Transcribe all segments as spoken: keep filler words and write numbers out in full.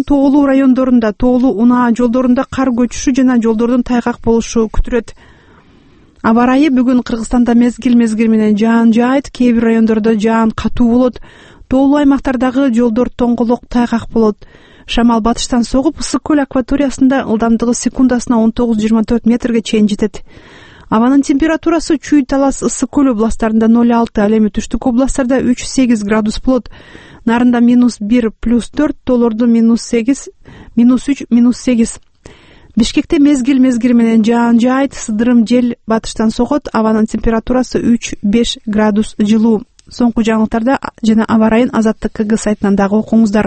Кыргызстандын тоолуу райондорунда, тоолуу унаа жолдорунда кар көчүшү жана жолдордун тайгак болушу күтүлөт. Аба ырайы бүгүн Кыргызстанда мезгил мезгил менен жаан жаайт, кээ бир райондордо жаан катуу болот. Тоолуу аймактардагы жолдор тоңголок, тайгак болот. Шамал батыштан согуп, Ысык көл акваториясында ылдамдыгы секундасына он тогуз жыйырма төрт метрге чейин жетет. Абанын температурасы Чүй, Талас, Ысык көл областтарында ноль алты, ал эми түштүк областтарда үч сегиз градус болот. Нарында минус бир, плюс төрт, Тоолордо минус сегиз, минус үч, минус сегиз. Бишкекте мезгил мезгил менен жаан жаайт, сыдырым жел батыштан согот, абанын температурасы үч беш градус жылуу. Соңку жаңылыктарда жана аба ырайын Азаттык КГ сайтынан дагы окуңуздар.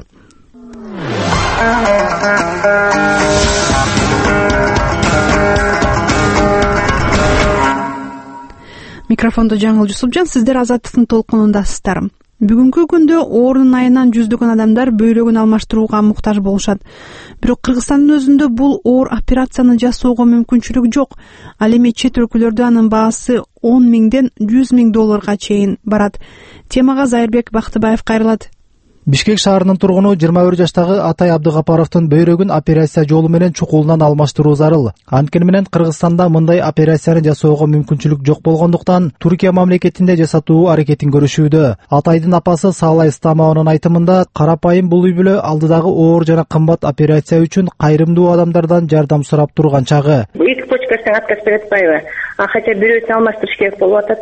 Микрофондо Жаңыл Жусупжан, сиздер Азаттыктын толкунундасыздар. Бүгүнкү күндө оорунун айынан жүздөгөн адамдар бөйрөгүн алмаштырууга муктаж болушат. Бирок Кыргызстандын өзүндө бул оор операцияны жасоого мүмкүнчүлүк жок. Ал эми чет өлкөлөрдө анын баасы он миңден жүз миң долларга чейин барат. Темага Зайырбек Бактыбаев кайрылат. Бишкек шаарынын тургуну жыйырма бир жаштагы Атай Абдыгапаровдун бөйрөгүн операция жолу менен чукулунан алмаштыруу зарыл. Анткени менен Кыргызстанда мындай операцияны жасоого мүмкүнчүлүк жок болгондуктан Түркия мамлекетинде жасатуу аракетин көрүшүүдө. Атайдын апасы Саала Истамованын айтымында, карапайым бул үй бүлө алдыдагы оор жана кымбат операция үчүн кайрымдуу адамдардан жардам сурап турган чагы. Эки почкасынан отказ берип атпайбы? А хотя бирөөсүн алмаштырыш керек болуп атат.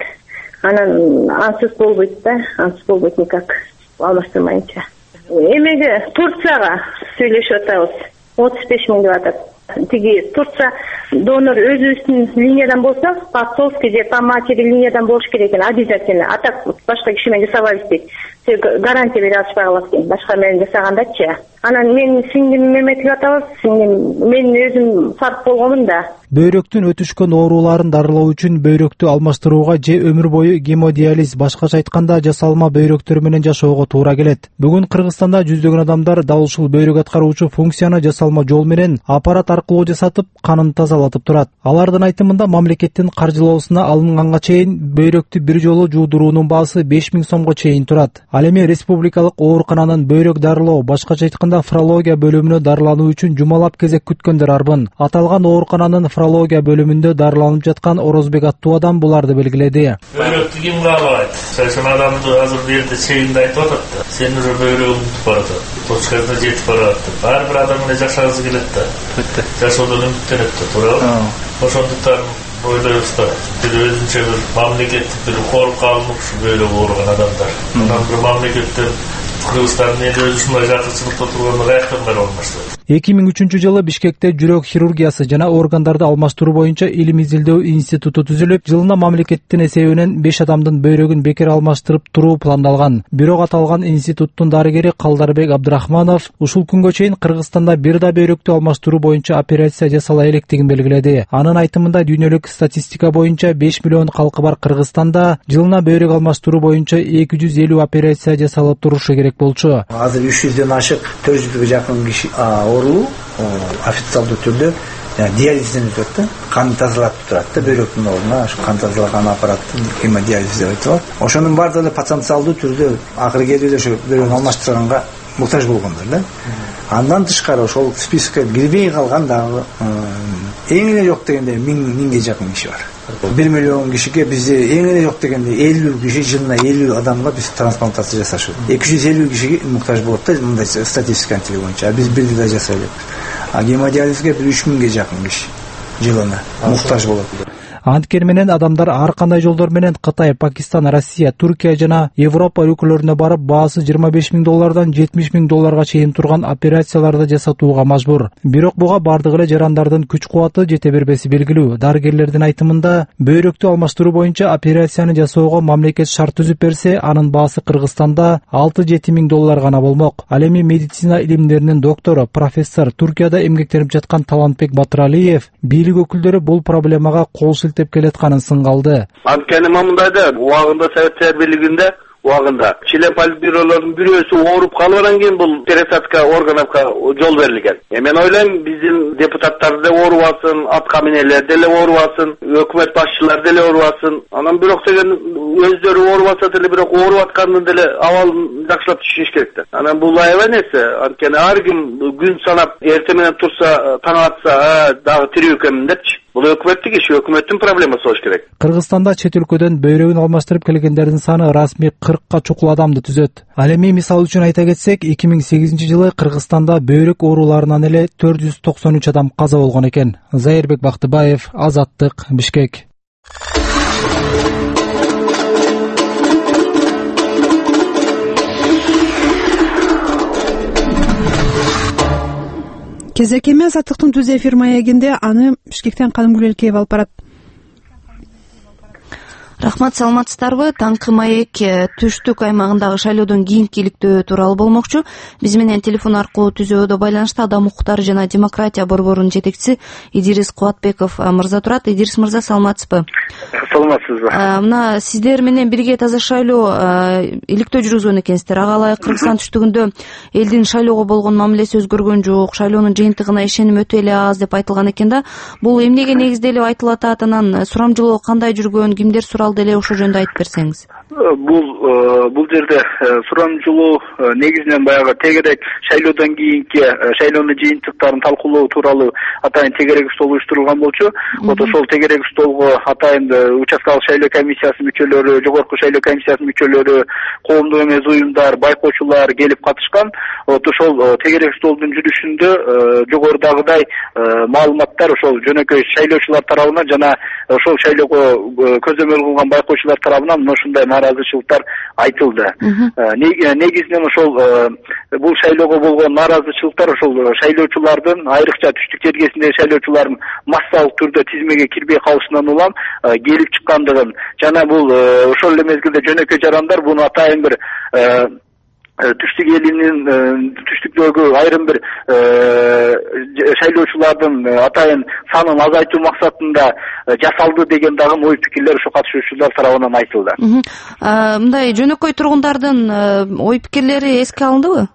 Анан ансыз болбойт да, ансыз болбойт никак. Алмаштырмайынча. Эмеге Турцияга сүйлөшүп атабыз. отуз беш миң деп атат. Тиги Турция донор өзүбүздүн линиядан болсо, по отцовски же по матери линиядан болуш керек экен, обязательно. А так башка киши менен жасабайбыз дейт. Гарантия бере алышпай калат экен, башка менен жасагандачы. Анан мен сиңдим эметип атабыз, сиңдим мен өзүм сарп болгонмун да. Бөйрөктүн өтүшкөн ооруларын дарылоо үчүн бөйрөктү алмаштырууга же өмүр бою гемодиализ, башкача айтканда жасалма бөйрөктөр менен жашоого туура келет. Бүгүн Кыргызстанда жүздөгөн адамдар дал ушул бөйрөк аткаруучу функцияны жасалма жол менен аппарат аркылуу жасатып, канын тазалатып турат. Алардын айтымында мамлекеттин каржылоосуна алынганга чейин бөйрөктү бир жолу жуудуруунун баасы беш миң сомго чейин турат. Ал эми республикалык оорукананын бөйрөк дарылоо, башкача айтканда фрология бөлүмүнө дарылануу үчүн жумалап кезек күткөндөр арбын. Аталган оорукананын фрология бөлүмүндө дарыланып жаткан Орозбек аттуу адам буларды белгиледи. Бөйрөктү ким каалабайт? Саясий адамды азыр берди чегинде айтып атат да. Сен уже бөйрөгүң бүтүп барат. Точкасына жетип барат. Ар бир адам менен жашагысы келет да. Жашоодон үмүттөнөт да, туурабы? Ошондуктан ойлойбуз да, бир өзүнчө бир мамлекеттик бир корукка алынып ушу бөйрөгү ооруган адамдар. Анан бир мамлекеттен Кыргызстандын эли өзү ушундай жакынчылыкта турганына каяктан бери алмаштырат. эки миң үчүнчү жылы Бишкекте жүрөк хирургиясы жана органдарды алмаштыруу боюнча илим изилдөө институту түзүлүп, жылына мамлекеттин эсебинен беш адамдын бөйрөгүн бекер алмаштырып туруу пландалган. Бирок аталган институттун дарыгери Калдарбек Абдрахманов ушул күнгө чейин Кыргызстанда бир да бөйрөктү алмаштыруу боюнча операция жасала электигин белгиледи. Анын айтымында дүйнөлүк статистика боюнча беш миллион калкы бар Кыргызстанда жылына бөйрөк алмаштыруу боюнча эки жүз элүү операция жасалып турушу керек болчу. Азыр үч жүздөн ашык, төрт жүзгө жакын киши оорулуу официалдуу түрдө диализден өтөт да, кан тазалатып турат да, бөйрөктүн ордуна ошо кан тазалаган аппараттын гемодиализ деп айтылат. Ошонун баардыгы потенциалдуу түрдө акыры келүүгө ошо бөйрөгүн алмаштырганга муктаж болгондор да. Андан тышкары ошол спискке кирбей калган дагы эң эле жок дегенде миң миңге жакын киши бар. бир миллион кишиге бизде эң эле жок дегенде элүү киши, жылына элүү адамга биз трансплантация жасашыбыз. эки жүз элүү кишиге муктаж болот да, мындай статистиканын тили боюнча. Биз бирди да жасай элек. А гемодиализге бир үч миңге жакын киши жылына муктаж болот. Анткени менен адамдар ар кандай жолдор менен Кытай, Пакистан, Россия, Түркия жана Европа өлкөлөрүнө барып, баасы жыйырма беш миң доллардан жетимиш миң долларга чейин турган операцияларды жасатууга мажбур. Бирок буга бардык эле жарандардын күч кубаты жете бербеси белгилүү. Дарыгерлердин айтымында, бөйрөктү алмаштыруу боюнча операцияны жасоого мамлекет шарт түзүп берсе, анын баасы Кыргызстанда алты жети миң доллар гана болмок. Ал эми медицина илимдеринин доктору, профессор, Түркияда эмгектенип жаткан Талантбек Батыралиев бийлик өкүлдөрү бул проблемага кол деп келатканын сынгалды. Анткени мындайда убагында Совет бийлигинде убагында. Член политбюролордун бирөөсү ооруп калып анан кийин бул пересадка органовго жол берилген. Э мен ойлойм, биздин депутаттар да оорубасын, атка минелер деле оорубасын, өкмөт башчылары деле оорубасын. Анан бирок деген өздөрү оорубаса деле бирок ооруп аткандын деле абалын жакшылап түшүнүш керек да. Анан бул аябай нерсе. Анткени ар ким күн санап эртең менен турса, таң атса, дагы тирүү экенмин депчи. Бул өкмөттүк иш, өкмөттүн проблемасы болуш керек. Кыргызстанда чет өлкөдөн бөйрөгүн алмаштырып келгендердин саны расмий кыркка чукул адамды түзөт. Ал эми мисал үчүн айта кетсек, эки миң сегизинчи жылы Кыргызстанда бөйрөк ооруларынан эле төрт жүз токсон үч адам каза болгон экен. Зайырбек Бактыбаев, Азаттык, Бишкек. Кезек эми Азаттыктын түз эфир маегинде, аны Бишкектен Канымгүл Элкеева алып барат. Рахмат, саламатсыздарбы? Таңкы маек түштүк аймагындагы шайлоодон кийинки иликтөө тууралуу болмокчу. Биз менен телефон аркылуу түзөөдө байланышта Адам укуктары жана демократия борборунун жетекчиси Идирис Кубатбеков мырза турат. Идирис мырза, саламатсызбы? Саламатсызбы. Мына сиздер менен бирге таза шайлоо иликтөө жүргүзгөн экенсиздер. Ага ылайык Кыргызстан түштүгүндө элдин шайлоого болгон мамилеси өзгөргөн жок, шайлоонун жыйынтыгына ишеним өтө эле аз деп айтылган экен да. Бул эмнеге негизделип айтылып атат? Анан сурамжылоо кандай жүргөн, кимдер суралды эле, ошол жөнүндө айтып берсеңиз. Бул бул жерде сурамжылоо негизинен баягы тегерек шайлоодон кийинки шайлоонун жыйынтыктарын талкуулоо тууралуу атайын тегерек стол уюштурулган болчу. Вот ошол тегерек столго атайын участкалык шайлоо комиссиясынын мүчөлөрү, жогорку шайлоо комиссиясынын мүчөлөрү, коомдук эмес уюмдар, байкоочулар келип катышкан. Вот ошол тегерек столдун жүрүшүндө жогорудагыдай маалыматтар ошол жөнөкөй шайлоочулар тарабынан жана ошол шайлоого көзөмөл кылган байкоочулар тарабынан ушундай нааразычылыктар айтылды. Негизинен ошол бул шайлоого болгон нааразычылыктар ошол шайлоочулардын, айрыкча түштүк жергесиндеги шайлоочулардын массалык түрдө тизмеге кирбей калышынан улам келип чыккандыгын жана бул ошол эле мезгилде жөнөкөй жарандар буну атайын бир түштүк элинин түштүктөгү айрым бир шайлоочулардын атайын санын азайтуу максатында жасалды деген дагы ой пикирлер ошо катышуучулар тарабынан айтылды. Мындай жөнөкөй тургундардын ой пикирлери эске алындыбы?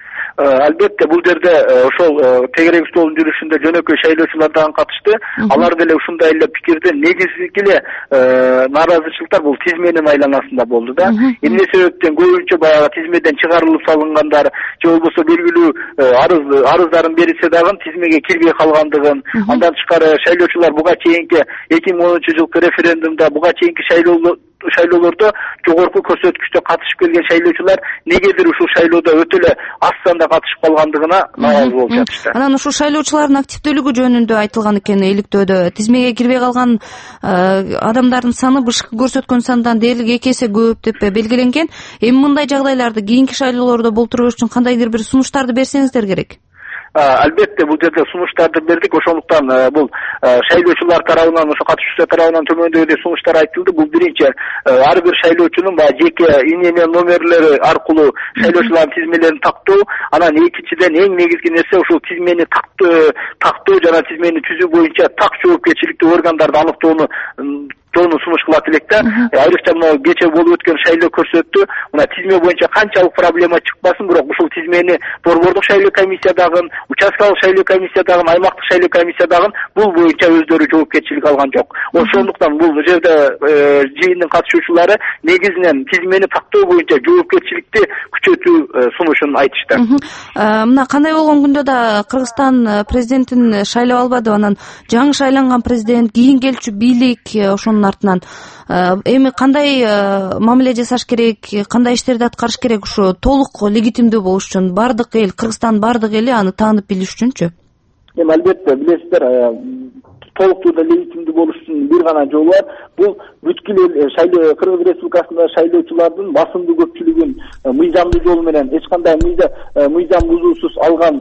Албетте, бул жерде ошол тегерек столдун жүрүшүндө жөнөкөй шайлоочулар дагы катышты. Алар деле ушундай эле пикирде, негизги эле нааразычылыктар бул тизменин айланасында болду да. Эмне себептен көбүнчө баягы тизмеден чыгарылып салынгандар, же болбосо белгилүү арыз арыздарын берилсе дагы тизмеге кирбей калгандыгын, андан тышкары шайлоочулар буга чейинки эки миң онунчу жылкы референдумда, буга чейинки шайлоо шайлоолордо жогорку көрсөткүчтө катышып келген шайлоочулар негедир ушул шайлоодо өтө эле аз санда катышып калгандыгына нааразы болуп жатышты. Анан ушул шайлоочулардын активдүүлүгү жөнүндө айтылган экен иликтөөдө. Тизмеге кирбей калган адамдардын саны бышкы көрсөткөн сандан дээрлик эки эсе көп деп белгиленген. Эми мындай жагдайларды кийинки шайлоолордо болтурбош үчүн кандайдыр бир сунуштарды берсеңиздер керек. Албетте, бул жерде сунуштарды бердик. Ошондуктан бул шайлоочулар тарабынан, ошо катышуучулар тарабынан төмөндөгүдөй сунуштар айтылды. Бул биринчи, ар бир шайлоочунун баягы жеке инеме номерлери аркылуу шайлоочулардын тизмелерин тактоо, анан экинчиден эң негизги нерсе ушул тизмени тактоо жана тизмени түзүү боюнча так жоопкерчиликтүү органдарды аныктоону жолун сунуш кылат элек да. Айрыкча мына кече болуп өткөн шайлоо көрсөттү. Мына тизме боюнча канчалык проблема чыкпасын, бирок ушул тизмени борбордук шайлоо комиссиядагы, участкалык шайлоо комиссиядагы, аймактык шайлоо комиссиядагы бул боюнча өздөрү жоопкерчилик алган жок. Ошондуктан бул жерде жыйындын катышуучулары негизинен тизмени тактоо боюнча жоопкерчиликти күчөтүү сунушун айтышты. Мына кандай болгон күндө да Кыргызстан президентин шайлап албады, анан жаңы шайланган президент, кийин келчү бийлик ошонун артынан эми кандай мамиле жасаш керек, кандай иштерди аткарыш керек ушу толук легитимдүү болуш үчүн, бардык эл, Кыргызстан бардык эли аны таанып билиш үчүнчү? Эми албетте, билесиздер, толук түрдө легитимдүү болуш үчүн бир гана жол бар. Бул бүткүл эл шайлоо Кыргыз Республикасындагы шайлоочулардын басымдуу көпчүлүгүн мыйзамдуу жол менен эч кандай мыйзам бузуусуз алган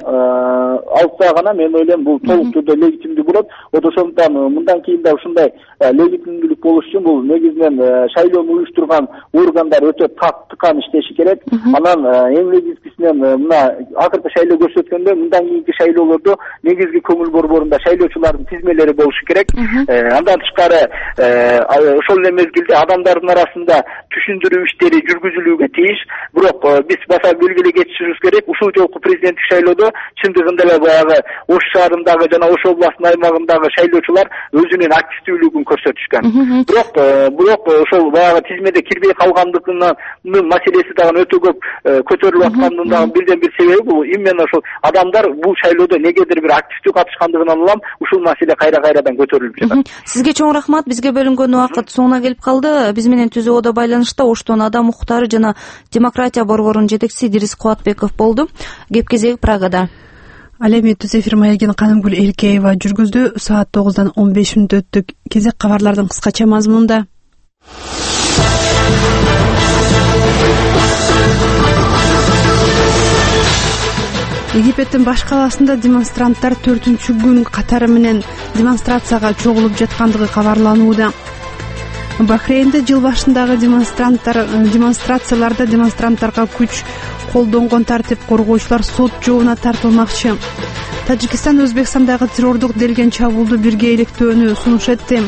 алса гана, мен ойлойм, бул толук түрдө легитимдүү болот. Вот ошондуктан мындан кийин да ушундай легитимдүүлүк болуш үчүн бул негизинен шайлоону уюштурган органдар өтө тыкан иштеши керек. Анан эң негизгисинен мына акыркы шайлоо көрсөткөндө, мындан кийинки шайлоолордо негизги көңүл борборунда шайлоочулардын тизмелери болушу керек. Андан тышкары ошол эле мезгилде адамдардын арасында түшүндүрүү иштери жүргүзүлүүгө тийиш. Бирок биз баса белгилей кетишибиз керек. Ушул жолку президенттик шайлоодо чындыгында эле баягы Ош шаарындагы жана Ош областынын аймагындагы шайлоочулар өзүнүн активдүүлүгүн көрсөтүшкөн. Бирок бирок ошол баягы тизмеде кирбей калгандыгынын маселеси дагы өтө көп көтөрүлүп аткандын дагы бирден бир себеби бул именно ошол адамдар бул шайлоодо негедир бир активдүү катышкандыгынан улам ушул маселе кайра кайрадан көтөрүлүп жатат. Сизге чоң рахмат. Бизге бөлүнгөн убакыт соңуна келип калды. Биз менен түзүүдө байланышта Оштон адам укуктары жана демократия борборунун жетекчиси Идирис Кубатбеков болду. Кеп кезеги Прагада. Ал эми түз эфир маегин Канымгүл Элкеева жүргүздү. Саат тогуздан он беш мүнөт өттү. Кезек кабарлардын кыскача мазмунунда. Египеттин баш каласында демонстранттар төртүнчү күн катары менен демонстрацияга чогулуп жаткандыгы кабарланууда. Бахрейнде жыл башындагы демонстранттар демонстрацияларда демонстранттарга күч колдонгон тартип коргоочулар сот жообуна тартылмакчы. Тажикстан Өзбекстандагы террордук делген чабуулду бирге иликтөөнү сунуш этти.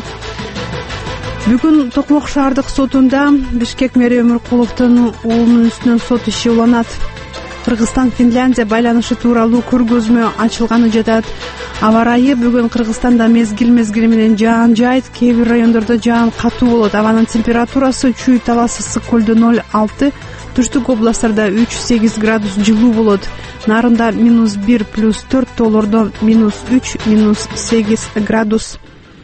Бүгүн Токмок шаардык сотунда Бишкек мэри Өмүркуловдун уулунун үстүнөн сот иши уланат. Кыргызстан Финляндия байланышы тууралуу көргөзмө ачылганы жатат. Аба ырайы бүгүн Кыргызстанда мезгил-мезгили менен жаан жаайт, кээ бир райондордо жаан катуу болот. Абанын температурасы Чүй, Талас, Ысык көлдө ноль алты, түштүк областтарда үч сегиз градус жылуу болот. Нарында минус бир плюс төрт, тоолордо минус үч минус сегиз градус.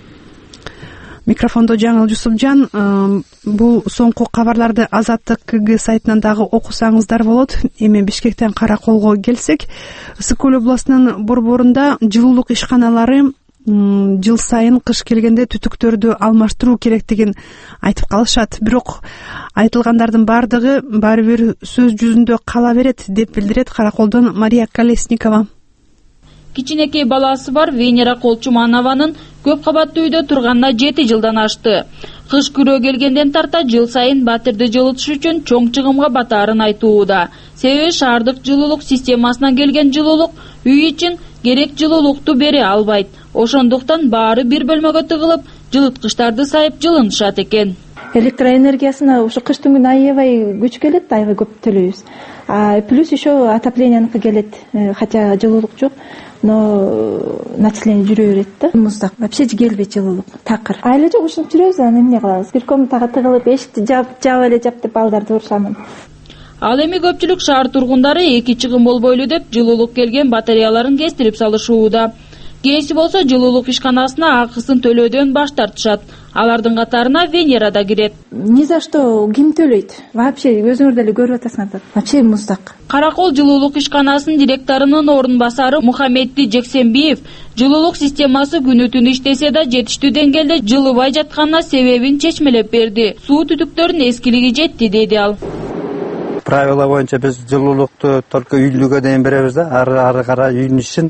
Микрофондо Жаңыл Жусупжан. Бул соңку кабарларды Азаттык КГ сайтынан дагы окусаңыздар болот. Эми Бишкектен Караколго келсек, Ысык көл областынын борборунда жылуулук ишканалары жыл сайын кыш келгенде түтүктөрдү алмаштыруу керектигин айтып калышат. Бирок айтылгандардын баардыгы баары бир сөз жүзүндө кала берет деп билдирет Караколдон Мария Колесникова. Кичинекей баласы бар Венера Колчуманованын көп кабаттуу үйдө турганына жети жылдан ашты. Кыш күрөө келгенден тарта жыл сайын батирди жылытыш үчүн чоң чыгымга батаарын айтууда. Себеби шаардык жылуулук системасынан келген жылуулук үй үчүн керек жылуулукту бере албайт. Ошондуктан баары бир бөлмөгө тыгылып, жылыткычтарды сайып жылынышат экен. Электроэнергиясына ушу кыштын күнү аябай күч келет, аябай көп төлөйбүз. А плюс еще отопленияныкы келет, хотя жылуулук жок, но начисление жүрө берет да. Муздак вообще келбейт жылуулук, такыр. Айла жок ушинтип жүрөбүз, аны эмне кылабыз? Бир комнатага тыгылып, эшикти жаап, жаап эле жап деп балдарды урушамын. Ал эми көпчүлүк шаар тургундары эки чыгым болбойлу деп жылуулук келген батареяларын кестирип салышууда. Кээси болсо жылуулук ишканасына акысын төлөөдөн баш тартышат. Алардын катарына Венера да кирет. Ни за что ким төлөйт? Вообще өзүңөр деле көрүп атасыңар. Вообще муздак. Каракол жылуулук ишканасынын директорунун орун басары Мухаммедди Жексенбиев жылуулук системасы күнү түнү иштесе да жетиштүү деңгээлде жылыбай жатканына себебин чечмелеп берди. Суу түтүктөрүнүн эскилиги жетти деди ал. Правила боюнча биз жылуулукту только үйлүүгө дейин беребиз да, ары кара үйдүн ишин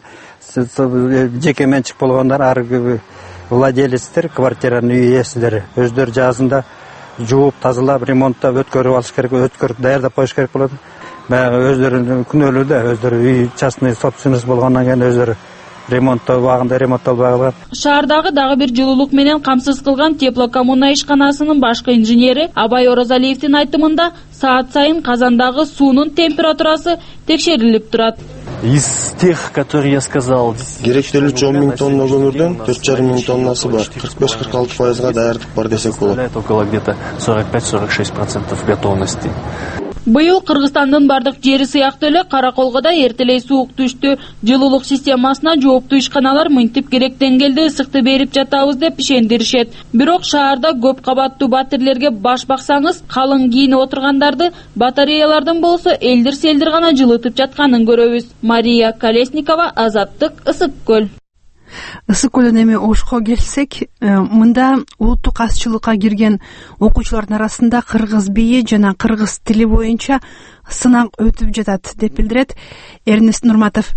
жеке менчик болгондар, ары владелецтер, квартиранын үй ээсилери өздөрү жазында жууп, тазалап, ремонттап өткөрүп алыш керек, өткөрүп даярдап коюш керек болот. Баягы өздөрүнүн күнөөлүү да, өздөрү үй частный собственность болгондон кийин өздөрү ремонттоо убагында ремонттолбой калган. Шаардагы дагы бир жылуулук менен камсыз кылган теплокоммуна ишканасынын башкы инженери Абай Оразалиевдин айтымында саат сайын казандагы суунун температурасы текшерилип турат. Из тех, которые я сказал, керектелүүчү он миң тонна көмүрдөн төрт жарым миң тоннасы бар. кырк беш кырк алты пайызга даярдык бар десек болот. Около где-то сорок пять сорок шесть процентов готовности. Быйыл Кыргызстандын бардык жери сыяктуу эле Караколго да эртелей суук түштү. Жылуулук системасына жооптуу ишканалар мынтип керек деңгээлде ысыкты берип жатабыз деп ишендиришет. Бирок шаарда көп кабаттуу батирлерге баш баксаңыз, калың кийинип отургандарды батареялардын болсо элдир-селдир гана жылытып жатканын көрөбүз. Мария Колесникова, Азаттык, Ысык көл. Ысык көлүнөн эми Ошко келсек, мында улуттук азчылыкка кирген окуучулардын арасында кыргыз бийи жана кыргыз тили боюнча сынак өтүп жатат деп билдирет Эрнест Нурматов.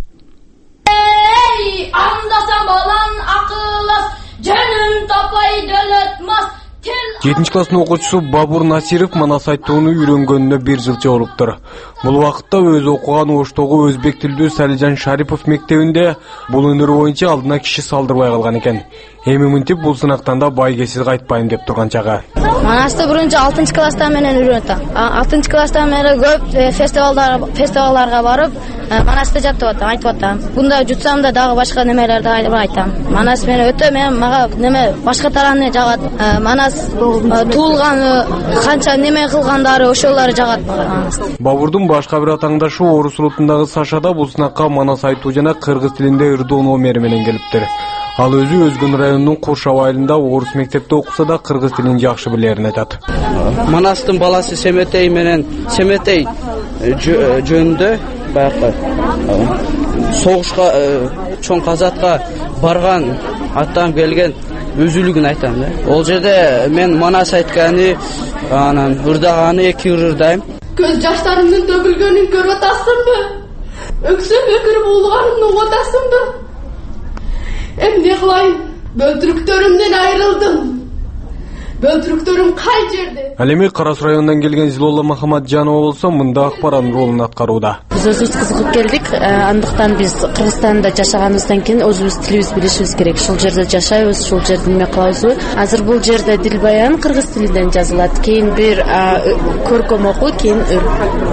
Эй, андасам балан акылас, жөнүн тапай дөлөтмас. жетинчи класстын окуучусу Бабур Насиров манас айтууну үйрөнгөнүнө бир жылча болуптур. Бул убакытта өзү окуган Оштогу өзбек тилдүү Салижан Шарипов мектебинде бул өнөр боюнча алдына киши салдырбай калган экен. Эми мынтип бул сынактан да байгесиз кайтпайм деп турган чагы. Манасты биринчи алтынчы класстан менен үйрөнөт. алтынчы класстан бери көп фестивалдар фестивалдарга барып, Манасты жаттап атам, айтып атам. Бунда жутсам да дагы башка немелерди айтам. Манас мени өтө мен мага неме башка тараны жагат. Манас туулганы, канча неме кылгандары ошолор жагат мага. Бабурдун башка бир атаңдашы Орус улутундагы Сашада бул сынакка манас айтуу жана кыргыз тилинде ырдоо номери менен келиптир. Ал өзү Өзгөн районунун Куршаб айылында орус мектепте окуса да кыргыз тилин жакшы билерин айтат. Манастын баласы Семетей менен Семетей жөнүндө баягы согушка чоң казатка барган атам келген өзүлүгүн айтам да. Ол жерде мен Манас айтканы, анан ырдаганы эки ырдайм. Көз жаштарымдын төгүлгөнүн көрүп атасыңбы? Өксөп өкүрүп уулганымды угуп атасыңбы? Эмне кылайын? Бөлтүрүктөрүмдөн айрылдым. Бөлтүрүктөрүм кай жерде? Ал эми Карас районунан келген Зилола Махаматжанова болсо мында акбараттын ролун аткарууда. Биз өзүбүз кызыгып келдик. Андыктан биз Кыргызстанда жашаганыбыздан кийин өзүбүз тилибизди билишибиз керек. Ушул жерде жашайбыз, ушул жерде неме кылабызбы? Азыр бул жерде дил баян кыргыз тилинен жазылат. Кийин бир көркөм окуу, кийин өр.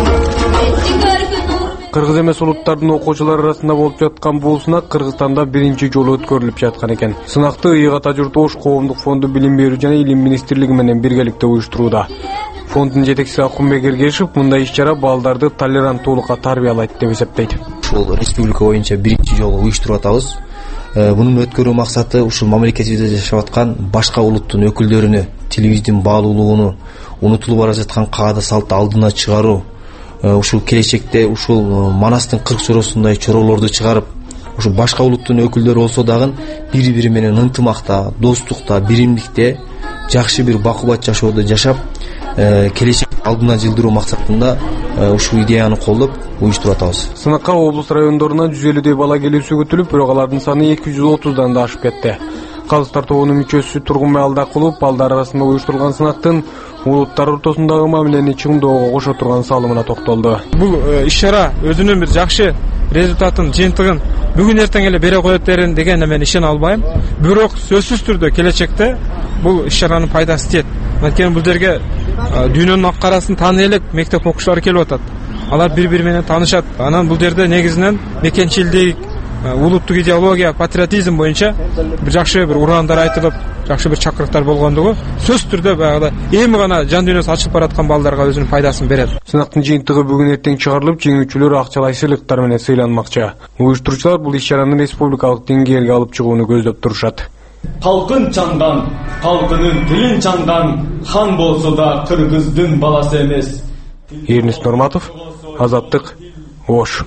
Кыргыз эмес улуттардын окуучулары арасында болуп жаткан бул сынак Кыргызстанда биринчи жолу өткөрүлүп жаткан экен. Сынакты Ыйык Ата Журт Ош коомдук фонду билим берүү жана илим министрлиги менен биргеликте уюштурууда. Фонддун жетекчиси Акунбек Эргешев мындай иш-чара балдарды толеранттуулукка тарбиялайт деп эсептейт. Ушул республика боюнча биринчи жолу уюштуруп атабыз. Мунун өткөрүү максаты ушул мамлекетибизде жашап аткан башка улуттун өкүлдөрүнө тилибиздин баалуулугуну, унутулуп бара жаткан каада салтты алдына чыгаруу, ушул келечекте ушул Манастын кырк чоросундай чоролорду чыгарып, ушул башка улуттун өкүлдөрү болсо дагы бири-бири менен ынтымакта, достукта, биримдикте жакшы бир бакубат жашоодо жашап, келечек алдына жылдыруу максатында ушул идеяны колдоп уюштуруп атабыз. Сынакка облус райондорунан жүз элүүдөй бала келүүсү күтүлүп, бирок алардын саны эки жүз отуздан да ашып кетти. Калыстар тобунун мүчөсү Тургунбай Алдакулов балдар арасында уюштурулган сынактын улуттар ортосундагы мамилени чыңдоого кошо турган салымына токтолду. Бул иш-чара өзүнүн бир жакшы результатын, жыйынтыгын бүгүн эртең эле бере коет деген мен ишене албайм. Бирок сөзсүз түрдө келечекте бул иш-чаранын пайдасы тиет. Анткени бул жерге дүйнөнүн ак карасын тааный элек мектеп окуучулары келип атат. Алар бири-бири менен таанышат. Анан бул жерде негизинен мекенчилдик, улуттук идеология, патриотизм боюнча бир жакшы бир ураандар айтылып, жакшы бир чакырыктар болгондугу сөз түрдө баягы эми гана жан дүйнөсү ачылып бараткан балдарга өзүнүн пайдасын берет. Сынактын жыйынтыгы бүгүн эртең чыгарылып, жеңүүчүлөр акчалай сыйлыктар менен сыйланмакчы. Уюштуруучулар бул иш-чараны республикалык деңгээлге алып чыгууну көздөп турушат. Халкын чаңган, халкынын тилин чаңган хан болсо да кыргыздын баласы эмес. Эрнис Нурматов, Азаттык, Ош.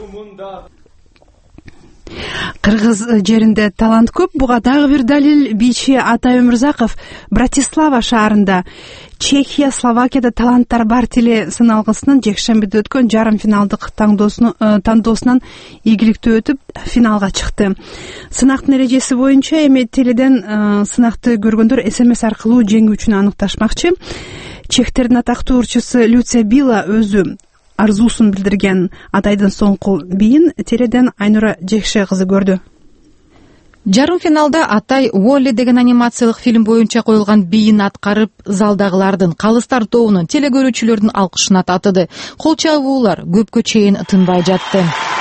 Кыргыз жеринде талант көп. Буга дагы бир далил бийчи Атай Өмүрзаков Братислава шаарында Чехия, Словакияда таланттар бар тиле сыналгысынын жекшембиде өткөн жарым финалдык тандоосунан ийгиликтүү өтүп финалга чыкты. Сынактын эрежеси боюнча эми теледен сынакты көргөндөр эс эм эс аркылуу жеңүүчүнү аныкташмакчы. Чехтердин атактуу ырчысы Люция Била өзү арзуусун билдирген Атайдын соңку бийин теледен Айнура Жекше кызы көрдү. Жарым финалда Атай Уолли деген анимациялык фильм боюнча коюлган бийин аткарып, залдагылардын, Калыстар тобунун, телегөрүүчүлөрдүн алкышына татыды. Кол чабуулар көпкө чейин тынбай жатты.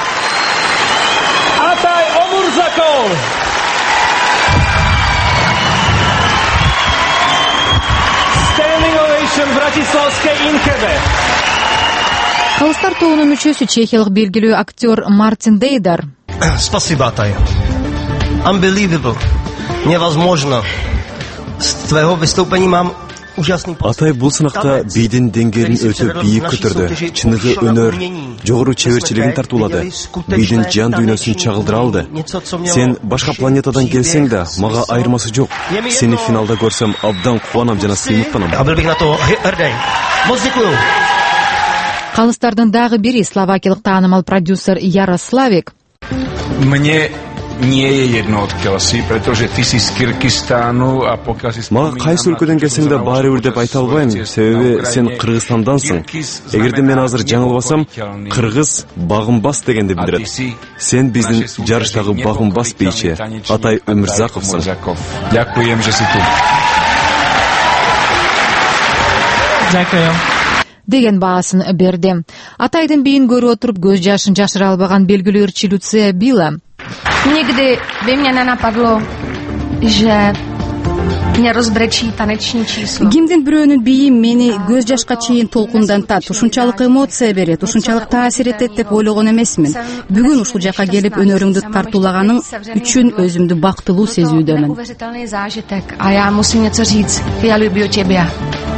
Атай Өмүрзаков Standing ovation Братиславской Инхебе. Калыстар тобунун мүчөсү чехиялык белгилүү актер Мартин Дейдар. Спасибо, Атай. Unbelievable. Невозможно. С твоего выступления мам ужасный. Атай бул сынакта бийдин деңгээлин өтө бийик көтөрдү. Чыныгы өнөр, жогору чеберчилигин тартуулады. Бийдин жан дүйнөсүн чагылдыра алды. Сен башка планетадан келсең да, мага айырмасы жок. Сени финалда көрсөм, абдан кубанам жана сыймыктанам. Калыстардын дагы бири словакиялык таанымал продюсер Ярославик. Мне nie je jedno odkiaľ si, pretože ty si z Kyrgyzstanu а пока си Мага кайсы өлкөдөн келсең да баары бир деп айта албайм, себеби сен Кыргызстандансың. Эгерде мен азыр жаңылбасам, кыргыз багымбас дегенди билдирет. Сен биздин жарыштагы багымбас бийчи Атай Өмүрзаковсың. Дякуем, že si tu. Дякуем. Деген баасын берди. Атайдын бийин көрүп отуруп көз жашын жашыра албаган белгилүү ырчы Люция Била. Nikdy by mě nenapadlo, že mě rozbrečí taneční číslo. Кимдин бирөөнүн бийи мени көз жашка чейин толкундантат, ушунчалык эмоция берет, ушунчалык таасир этет деп ойлогон эмесмин. Бүгүн ушул жака келип өнөрүңдү тартуулаганың үчүн өзүмдү бактылуу сезүүдөмүн. Neuvěřitelný zážitek a já musím něco říct. Já люблю тебя.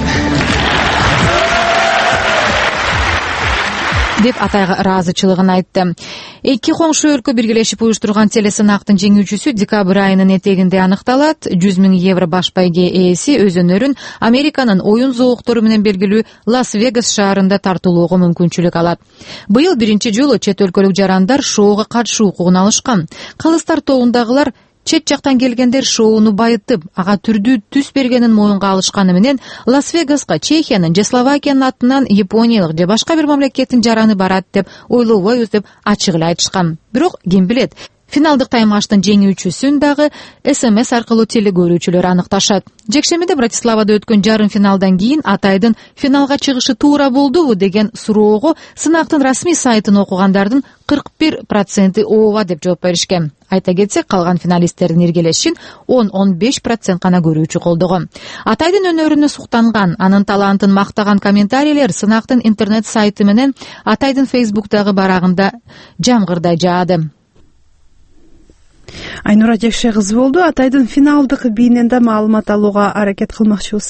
деп Атайга ыраазычылыгын айтты. Эки коңшу өлкө биргелешип уюштурган телесынактын жеңүүчүсү декабрь айынын этегинде аныкталат. жүз миң евро баш байге ээси өз өнөрүн Американын оюн зооктору менен белгилүү Лас-Вегас шаарында тартуулоого мүмкүнчүлүк алат. Быйыл биринчи жолу чет өлкөлүк жарандар шоуга катышуу укугун алышкан. Калыстар тобундагылар чет жактан келгендер шоуну байытып, ага түрдүү түс бергенин моюнга алышканы менен Лас-Вегаска Чехиянын же Словакиянын атынан Япониялык же башка бир мамлекеттин жараны барат деп ойлобойбуз деп ачык эле айтышкан. Бирок ким билет, финалдык таймаштын жеңүүчүсүн дагы эс эм эс аркылуу телегөрүүчүлөр аныкташат. Жекшемиде Братиславада өткөн жарым финалдан кийин Атайдын финалга чыгышы туура болдубу деген суроого сынактын расмий сайтын окугандардын кырк бир проценти ооба деп жооп беришкен. Айта кетсек, калган финалисттердин иргелешин он он беш процент гана көрүүчү колдогон. Атайдын өнөрүнө суктанган, анын талантын мактаган комментарийлер сынактын интернет сайты менен Атайдын Фейсбуктагы барагында жамгырдай жаады. Айнура Жекше кызы болду. Атайдын финалдык бийинен да маалымат алууга аракет кылмакчыбыз.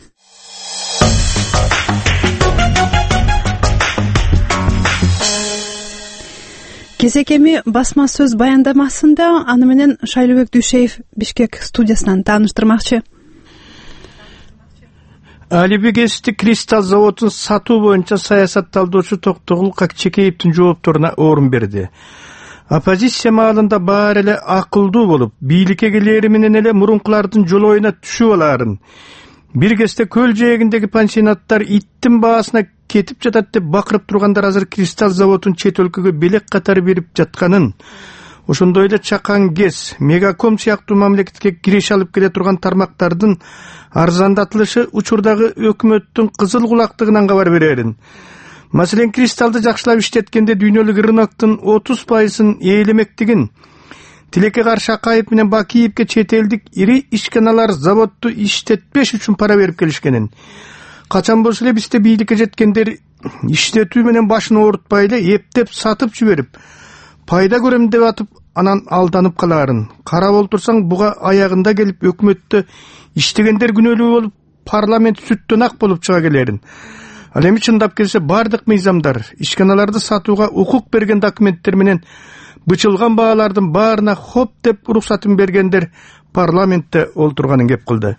Кезекеми басма сөз баяндамасында аны менен Шайлообек Дүйшеев Бишкек студиясынан тааныштырмакчы. Алибегестик кристалл заводун сатуу боюнча саясатталдоочу Токтогул Какчекеевдин жоопторуна орун берди. Оппозиция маалында баары эле акылдуу болуп, бийликке келери менен эле мурункулардын жолоюна түшүп аларын. Бир кезде көл жээгиндеги пансионаттар иттин баасына кетип жатат деп бакырып тургандар азыр кристалл заводун чет өлкөгө белек катары берип жатканын, ошондой эле Чакан ГЭС, Мегаком сыяктуу мамлекетке кириш алып келе турган тармактардын арзандатылышы учурдагы өкмөттүн кызыл кулактыгынан кабар берерин. Маселен, кристаллды жакшылап иштеткенде дүйнөлүк рыноктун отуз пайызын ээлемектигин, Тилеке каршы Акаев менен Бакиевке чет элдик ири ишканалар заводду иштетпеш үчүн пара берип келишкенин. Качан болсо эле бизде бийликке жеткендер иштетүү менен башын оорутпай эле эптеп сатып жиберип, пайда көрөм деп атып, анан алданып калаарын. Карап олтурсаң, буга аягында келип өкмөттө иштегендер күнөөлүү болуп, парламент сүттөн ак болуп чыга келерин. Ал эми чындап келсе, бардык мыйзамдар, ишканаларды сатууга укук берген документтер менен бычылган баалардын баарына хоп деп уруксатын бергендер парламентте олтурганын кеп кылды.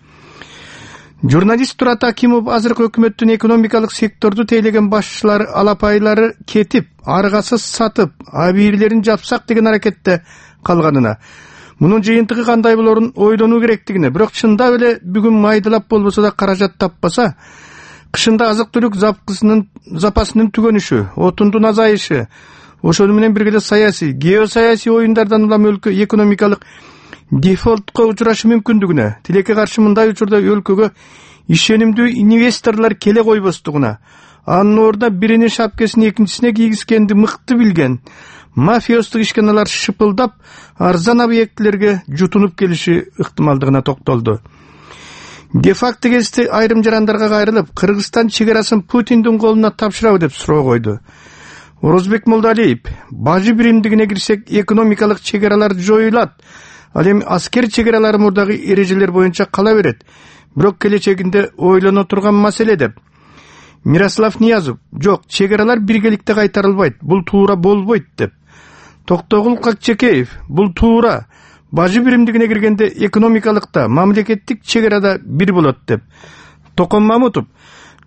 Журналист Турат Акимов азыркы өкмөттүн экономикалык секторду тейлеген башчылары алапайлары кетип, аргасыз сатып, абийирлерин жапсак деген аракетте калганына, мунун жыйынтыгы кандай болорун ойлонуу керектигине, бирок чындап эле бүгүн майдалап болбосо да каражат таппаса, кышында азык-түлүк запасынын түгөнүшү, отундун азайышы, ошону менен бирге эле саясий, геосаясий оюндардан улам өлкө экономикалык дефолтко учурашы мүмкүндүгүнө, тилекке каршы мындай учурда өлкөгө ишенимдүү инвесторлор келе койбостугуна, анын ордуна биринин шапкесин экинчисине кийгизгенди мыкты билген мафиоздук ишканалар шыпылдап арзан объектилерге жутунуп келиши ыктымалдыгына токтолду. Де-факто кезде айрым жарандарга кайрылып, Кыргызстан чегарасын Путиндин колуна тапшырабы деп суроо койду. Орозбек Молдалиев, бажы биримдигине кирсек, экономикалык чегаралар жоюлат. Ал эми аскер чегаралары мурдагы эрежелер боюнча кала берет. Бирок келечегинде ойлоно турган маселе деп. Мирослав Ниязов, жок, чегаралар биргеликте кайтарылбайт, бул туура болбойт деп. Токтогул Какчекеев, бул туура. Бажы биримдигине киргенде экономикалыкта, мамлекеттик чегарада бир болот деп. Токон Мамутов,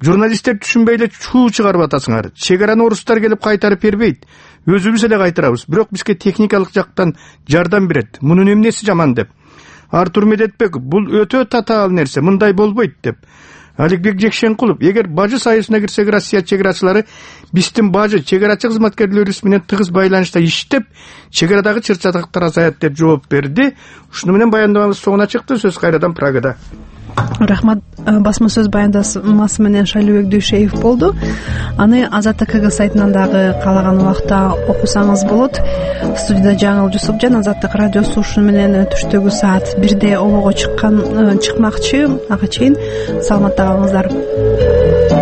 журналисттер түшүнбөй эле чуу чыгарып атасыңар. Чек араны орустар келип кайтарып бербейт. Өзүбүз эле кайтарабыз. Бирок бизге техникалык жактан жардам берет. Мунун эмнеси жаман деп. Артур Медетбеков, бул өтө татаал нерсе, мындай болбойт деп. Аликбек Жекшенкулов, эгер бажы союзуна кирсек, Россия чек арачылары биздин бажы чек арачы кызматкерлерибиз менен тыгыз байланышта иштеп, чек арадагы чыр-чатактар азаят деп жооп берди. Ушуну менен баяндамабыз соңуна чыкты. Сөз кайрадан Прагада. Рахмат. Басма сөз баяндамасы менен Шайлообек Дүйшеев болду. Аны Азаттык КГ сайтынан дагы каалаган убакта окусаңыз болот. Студияда Жаңыл Жусупжан, Азаттык радиосу ушуну менен түштөгү саат бирде обого чыккан чыкмакчы. Ага чейин саламатта калыңыздар.